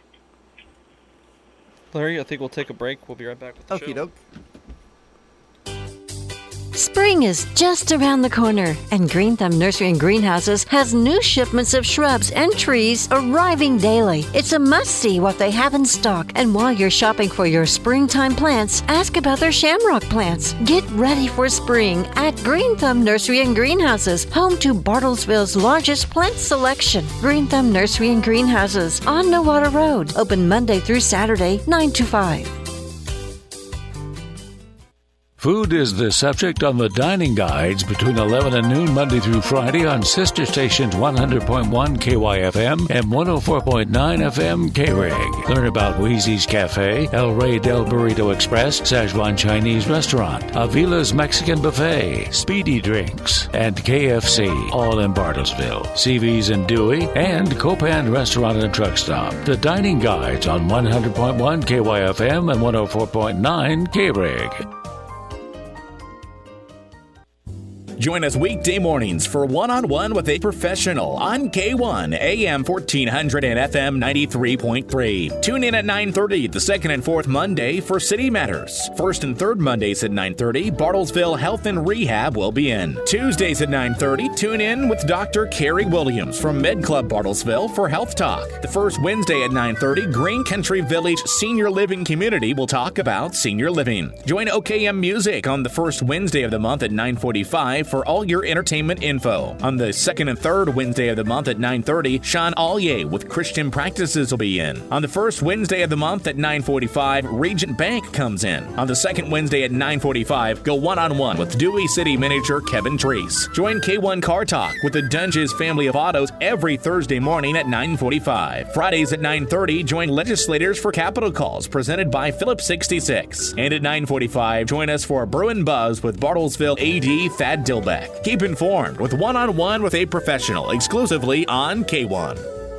Larry, I think we'll take a break. We'll be right back with the Okie show. doke. Spring is just around the corner, and Green Thumb Nursery and Greenhouses has new shipments of shrubs and trees arriving daily. It's a must-see what they have in stock, and while you're shopping for your springtime plants, ask about their shamrock plants. Get ready for spring at Green Thumb Nursery and Greenhouses, home to Bartlesville's largest plant selection. Green Thumb Nursery and Greenhouses on Nowata Road, open Monday through Saturday, nine to five. Food is the subject on the dining guides between eleven and noon Monday through Friday on sister stations one hundred point one K Y F M and one oh four point nine F M K-Reg. Learn about Wheezy's Cafe, El Rey del Burrito Express, Szechuan Chinese Restaurant, Avila's Mexican Buffet, Speedy Drinks, and K F C, all in Bartlesville, C V's in Dewey, and Copan Restaurant and Truck Stop. The dining guides on one hundred point one K Y F M and one oh four point nine K-Reg. Join us weekday mornings for one-on-one with a professional on K one, A M fourteen hundred and F M ninety-three point three. Tune in at nine thirty the second and fourth Monday for City Matters. First and third Mondays at nine thirty, Bartlesville Health and Rehab will be in. Tuesdays at nine thirty, tune in with Doctor Carrie Williams from Med Club Bartlesville for Health Talk. The first Wednesday at nine thirty, Green Country Village Senior Living Community will talk about senior living. Join O K M Music on the first Wednesday of the month at nine forty-five for all your entertainment info. On the second and third Wednesday of the month at nine thirty, Sean Allier with Christian Practices will be in. On the first Wednesday of the month at nine forty-five, Regent Bank comes in. On the second Wednesday at nine forty-five, go one-on-one with Dewey City Manager Kevin Treese. Join K one Car Talk with the Dunges family of autos every Thursday morning at nine forty-five. Fridays at nine thirty, join Legislators for Capital Calls presented by Phillips sixty-six. And at nine forty-five, join us for Bruin Buzz with Bartlesville A D Thad Dilbeck. Keep informed with one-on-one with a professional exclusively on K one.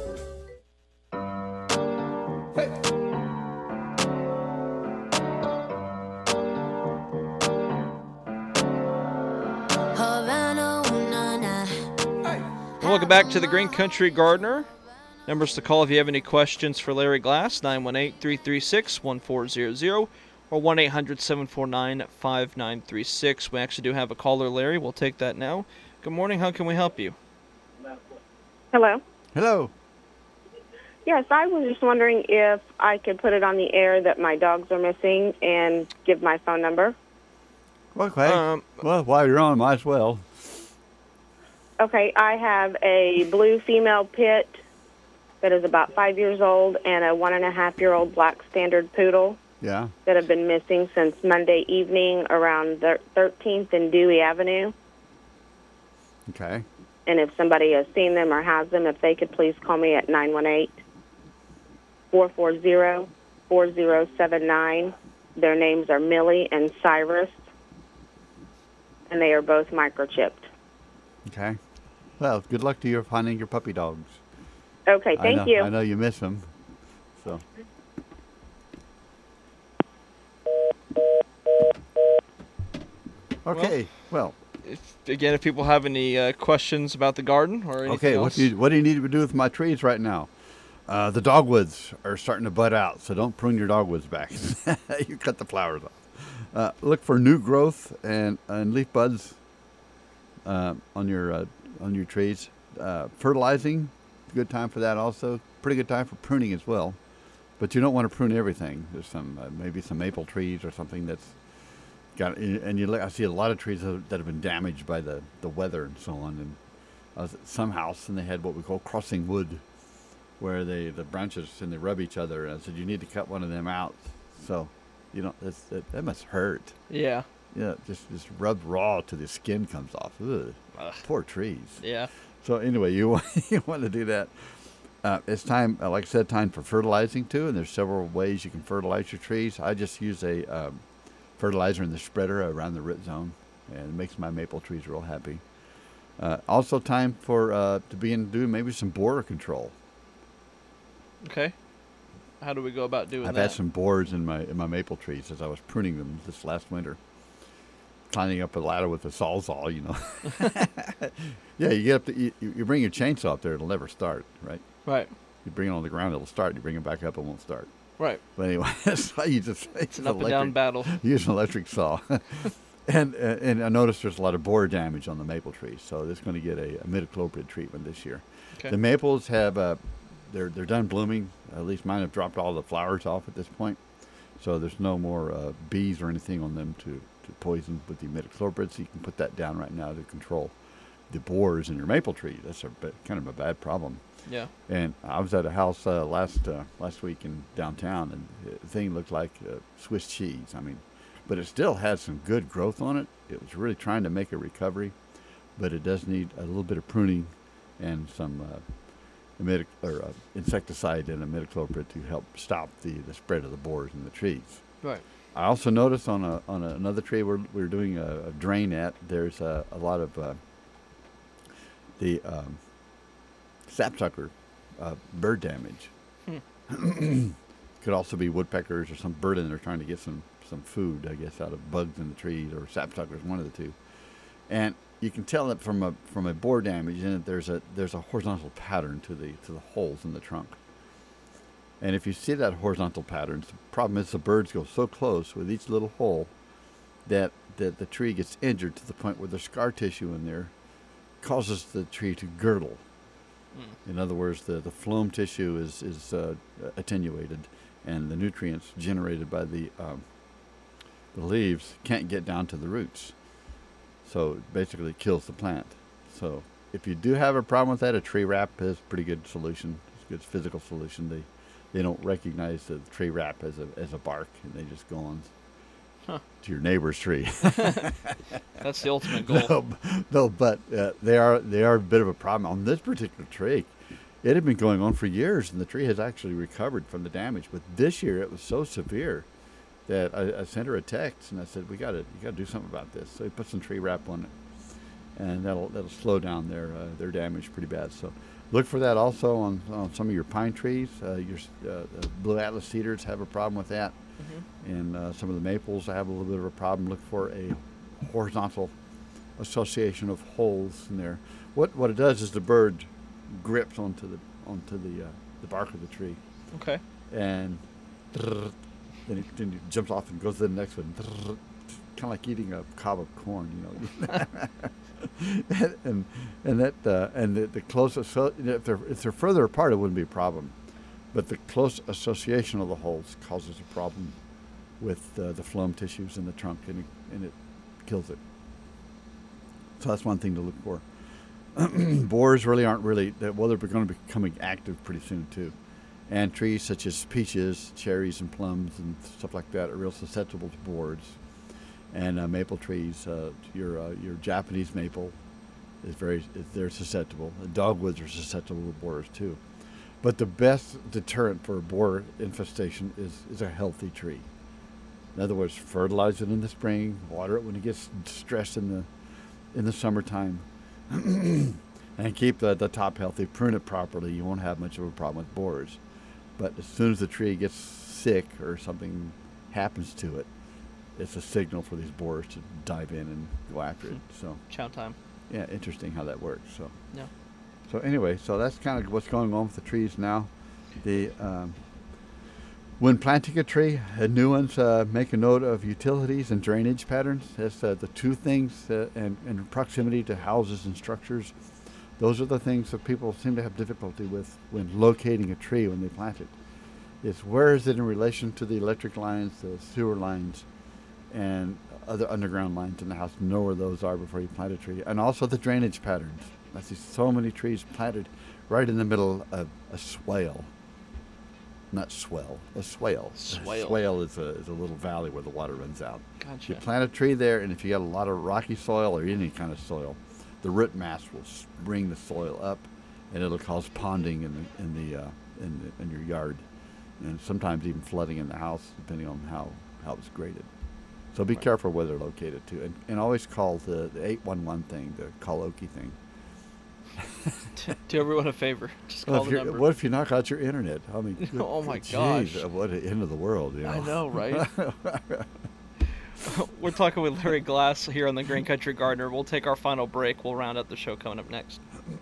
Welcome back to the Green Country Gardener. Numbers to call if you have any questions for Larry Glass, nine one eight, three three six, one four zero zero or one eight hundred, seven four nine, five nine three six. We actually do have a caller, Larry. We'll take that now. Good morning. How can we help you? Hello. Hello. Yes, I was just wondering if I could put it on the air that my dogs are missing and give my phone number. Okay. Um, well, while you're on, might as well. Okay, I have a blue female pit that is about five years old and a one and a half year old black standard poodle Yeah. that have been missing since Monday evening around the thirteenth and Dewey Avenue. Okay. And if somebody has seen them or has them, if they could please call me at nine one eight, four four zero, four zero seven nine. Their names are Millie and Cyrus, and they are both microchipped. Okay. Well, good luck to you finding your puppy dogs. Okay, I thank know, you. I know you miss them. So. Okay, well. If, again, if people have any uh, questions about the garden or anything Okay, else. what do you what do you need to do with my trees right now? Uh, the dogwoods are starting to bud out, so don't prune your dogwoods back. You cut the flowers off. Uh, look for new growth and, and leaf buds uh, on your uh, on your trees. Uh, fertilizing, good time for that also. Pretty good time for pruning as well, but you don't want to prune everything. There's some uh, maybe some maple trees or something that's got, and you I see a lot of trees that have been damaged by the, the weather and so on. And I was at some house and they had what we call crossing wood, where they the branches and they rub each other. And I said, you need to cut one of them out. So, you know, that's, that that must hurt. Yeah. Yeah, just just rubbed raw till the skin comes off. Ugh, Ugh. Poor trees. Yeah. So anyway, you want you want to do that. Uh, it's time, uh, like I said, time for fertilizing too. And there's several ways you can fertilize your trees. I just use a um, fertilizer in the spreader around the root zone, and it makes my maple trees real happy. Uh, also, time for uh, to begin doing maybe some borer control. Okay. How do we go about doing I've that? had some borers in my in my maple trees as I was pruning them this last winter. Climbing up a ladder with a sawzall, you know. Yeah, you get up to, you, you bring your chainsaw up there, it'll never start, right? Right. You bring it on the ground, it'll start. You bring it back up, it won't start. Right. But anyway, that's why you just It's an up and down battle. Use an electric saw. and uh, and I noticed there's a lot of borer damage on the maple trees, so it's going to get a, a imidacloprid treatment this year. Okay. The maples have uh, they're they're done blooming. At least mine have dropped all the flowers off at this point, so there's no more uh, bees or anything on them to, to poison with the imidacloprid. So you can put that down right now to control the borers in your maple tree. That's a kind of a bad problem. Yeah. And I was at a house uh, last uh, last week in downtown, and the thing looked like uh, Swiss cheese. I mean, but it still had some good growth on it. It was really trying to make a recovery, but it does need a little bit of pruning and some uh, imid- or uh, insecticide and imidacloprid to help stop the, the spread of the borers in the trees. Right. I also noticed on a on a, another tree we're we're doing a, a drain at. There's a, a lot of uh, the um, sapsucker uh, bird damage. Hmm. Could also be woodpeckers or some bird in there trying to get some, some food, I guess, out of bugs in the trees, or sapsuckers, one of the two. And you can tell that from a from a borer damage in it, there's a there's a horizontal pattern to the to the holes in the trunk. And if you see that horizontal pattern, the problem is the birds go so close with each little hole that, that the tree gets injured to the point where the scar tissue in there causes the tree to girdle. Mm. In other words, the, the phloem tissue is, is uh, attenuated, and the nutrients generated by the, um, the leaves can't get down to the roots. So it basically kills the plant. So if you do have a problem with that, a tree wrap is a pretty good solution. It's a good physical solution. They they don't recognize the tree wrap as a as a bark, and they just go on huh. to your neighbor's tree. That's the ultimate goal. No, no but uh, they are they are a bit of a problem on this particular tree. It had been going on for years, and the tree has actually recovered from the damage. But this year, it was so severe that I, I sent her a text, and I said, "We got to you got to do something about this." So we put some tree wrap on it, and that'll that'll slow down their uh, their damage pretty bad. So look for that also on, on some of your pine trees. Uh, your uh, blue atlas cedars have a problem with that, mm-hmm. and uh, some of the maples have a little bit of a problem. Look for a horizontal association of holes in there. What what it does is the bird grips onto the onto the uh, the bark of the tree. Okay. And then it, then it jumps off and goes to the next one. Kind of like eating a cob of corn, you know. and, and and that uh, and the, the closest so if they're if they're further apart, it wouldn't be a problem, but the close association of the holes causes a problem with uh, the phloem tissues in the trunk, and it, and it kills it. So that's one thing to look for. Borers really aren't really well. They're going to be becoming active pretty soon too, and trees such as peaches, cherries, and plums and stuff like that are real susceptible to borers. And uh, maple trees, uh, your uh, your Japanese maple is very is, they're susceptible. And dogwoods are susceptible to borers too. But the best deterrent for a borer infestation is, is a healthy tree. In other words, fertilize it in the spring, water it when it gets stressed in the in the summertime. and keep the, the top healthy. Prune it properly. You won't have much of a problem with borers. But as soon as the tree gets sick or something happens to it, it's a signal for these borers to dive in and go after it. So chow time. Yeah, interesting how that works. So yeah. So anyway, so that's kind of what's going on with the trees now. The um, when planting a tree, uh, new ones uh, make a note of utilities and drainage patterns. That's uh, the two things, uh, and, and proximity to houses and structures. Those are the things that people seem to have difficulty with when locating a tree when they plant it. It's where is it in relation to the electric lines, the sewer lines, and other underground lines in the house. Know where those are before you plant a tree. And also the drainage patterns. I see so many trees planted right in the middle of a swale. Not swell, a swale. Swale. A swale is a, is a little valley where the water runs out. Gotcha. You plant a tree there, and if you got a lot of rocky soil or any kind of soil, the root mass will bring the soil up, and it'll cause ponding in the in the uh, in, the, in your yard, and sometimes even flooding in the house, depending on how, how it's graded. So be Right. careful where they're located too, and, and always call the, the eight one one thing, the call Okie thing. Do everyone a favor. Just Well, call if the you're- number. What if you knock out your internet? I mean, good- Oh my geez, gosh. what an end of the world, you know. I know, right? We're talking with Larry Glass here on the Green Country Gardener. We'll take our final break. We'll round up the show coming up next.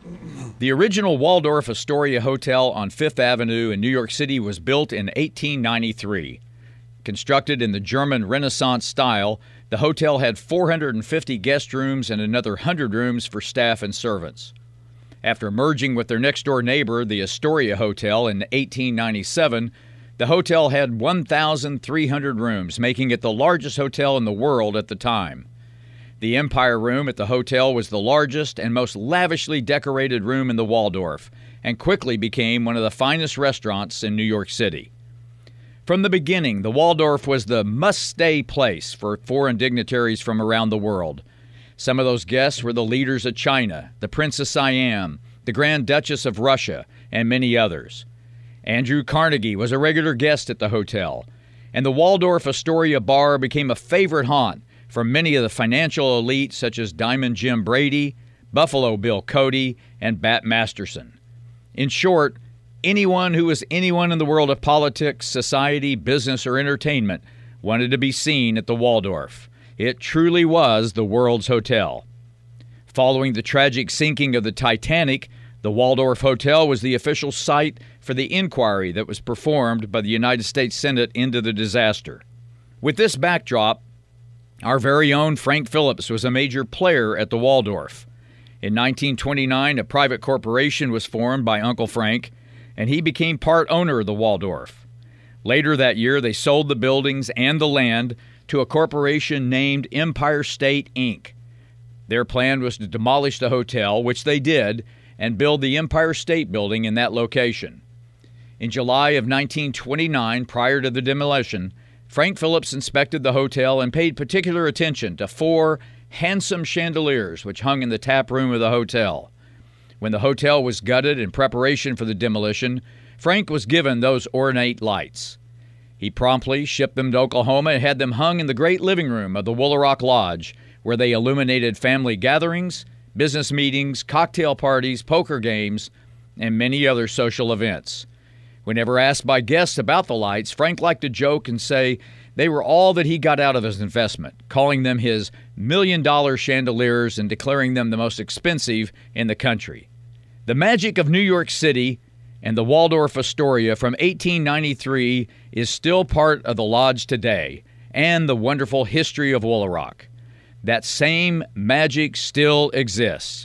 The original Waldorf Astoria Hotel on Fifth Avenue in New York City was built in eighteen ninety-three. Constructed in the German Renaissance style, the hotel had four hundred fifty guest rooms and another one hundred rooms for staff and servants. After merging with their next-door neighbor, the Astoria Hotel, in eighteen ninety-seven, the hotel had one thousand three hundred rooms, making it the largest hotel in the world at the time. The Empire Room at the hotel was the largest and most lavishly decorated room in the Waldorf, and quickly became one of the finest restaurants in New York City. From the beginning, the Waldorf was the must-stay place for foreign dignitaries from around the world. Some of those guests were the leaders of China, the Princess Siam, the Grand Duchess of Russia, and many others. Andrew Carnegie was a regular guest at the hotel, and the Waldorf Astoria Bar became a favorite haunt for many of the financial elite such as Diamond Jim Brady, Buffalo Bill Cody, and Bat Masterson. In short, anyone who was anyone in the world of politics, society, business, or entertainment wanted to be seen at the Waldorf. It truly was the world's hotel. Following the tragic sinking of the Titanic, the Waldorf Hotel was the official site for the inquiry that was performed by the United States Senate into the disaster. With this backdrop, our very own Frank Phillips was a major player at the Waldorf. In nineteen twenty-nine, a private corporation was formed by Uncle Frank, and he became part owner of the Waldorf. Later that year, they sold the buildings and the land to a corporation named Empire State Incorporated. Their plan was to demolish the hotel, which they did, and build the Empire State Building in that location. In July of nineteen twenty-nine, prior to the demolition, Frank Phillips inspected the hotel and paid particular attention to four handsome chandeliers which hung in the tap room of the hotel. When the hotel was gutted in preparation for the demolition, Frank was given those ornate lights. He promptly shipped them to Oklahoma and had them hung in the great living room of the Woolaroc Lodge, where they illuminated family gatherings, business meetings, cocktail parties, poker games, and many other social events. Whenever asked by guests about the lights, Frank liked to joke and say they were all that he got out of his investment, calling them his million-dollar chandeliers and declaring them the most expensive in the country. The magic of New York City and the Waldorf Astoria from eighteen ninety-three is still part of the lodge today and the wonderful history of Woolaroc. That same magic still exists.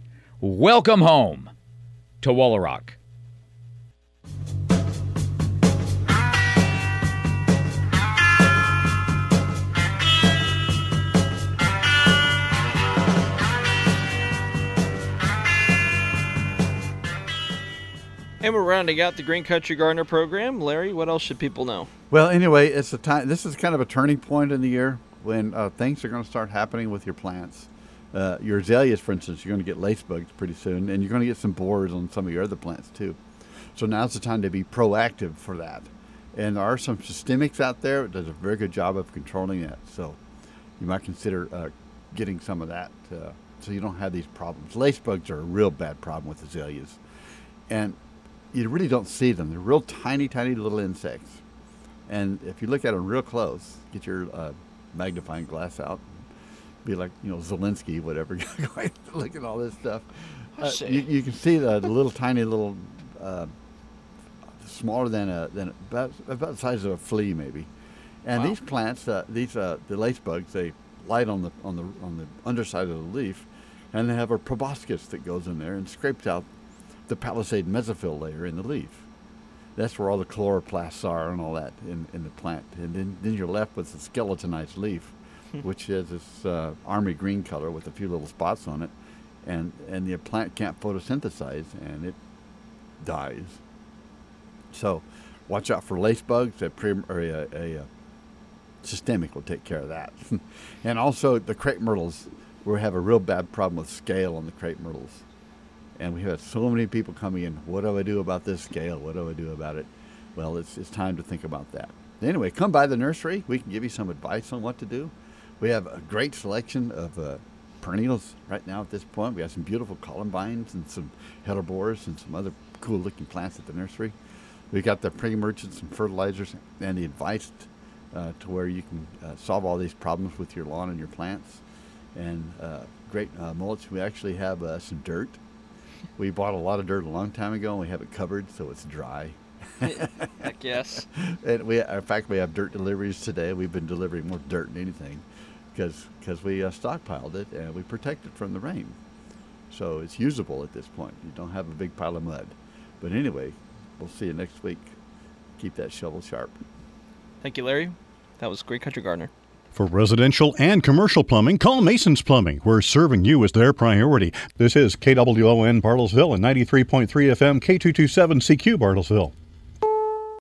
Welcome home to Woolaroc. And we're rounding out the Green Country Gardener program. Larry, what else should people know? Well, anyway, it's a time. This is kind of a turning point in the year when uh, things are going to start happening with your plants. Uh, your azaleas, for instance, you're going to get lace bugs pretty soon, and you're going to get some borers on some of your other plants too. So now's the time to be proactive for that. And there are some systemics out there that does a very good job of controlling that. So you might consider uh, getting some of that uh, so you don't have these problems. Lace bugs are a real bad problem with azaleas. And you really don't see them. They're real tiny, tiny little insects. And if you look at them real close, get your uh, magnifying glass out, be like, you know, Zelensky, whatever, going to look at all this stuff. Uh, you, you can see the, the little tiny little, uh, smaller than a than about about the size of a flea maybe. And Wow. these plants, uh, these uh, the lace bugs, they light on the on the on the underside of the leaf, and they have a proboscis that goes in there and scrapes out the palisade mesophyll layer in the leaf. That's where all the chloroplasts are and all that in, in the plant. And then, then you're left with a skeletonized leaf, which is this uh, army green color with a few little spots on it. And, and the plant can't photosynthesize, and it dies. So watch out for lace bugs. A, pre, or a, a, a systemic will take care of that. And also the crepe myrtles. We have a real bad problem with scale on the crepe myrtles. And we have so many people coming in, what do I do about this scale? What do I do about it? Well, it's it's time to think about that. Anyway, come by the nursery. We can give you some advice on what to do. We have a great selection of uh, perennials right now at this point. We have some beautiful columbines and some hellebores and some other cool-looking plants at the nursery. We got the pre-emergence and fertilizers and the advice uh, to where you can uh, solve all these problems with your lawn and your plants. And uh, great uh, mulch. We actually have uh, some dirt. We bought a lot of dirt a long time ago, and we have it covered so it's dry. Heck yes. And we, in fact, we have dirt deliveries today. We've been delivering more dirt than anything because because we uh, stockpiled it and we protect it from the rain. So it's usable at this point. You don't have a big pile of mud. But anyway, we'll see you next week. Keep that shovel sharp. Thank you, Larry. That was Green Country Gardener. For residential and commercial plumbing, call Mason's Plumbing. We're serving you as their priority. This is K W O N Bartlesville and ninety-three point three F M K two twenty-seven C Q Bartlesville.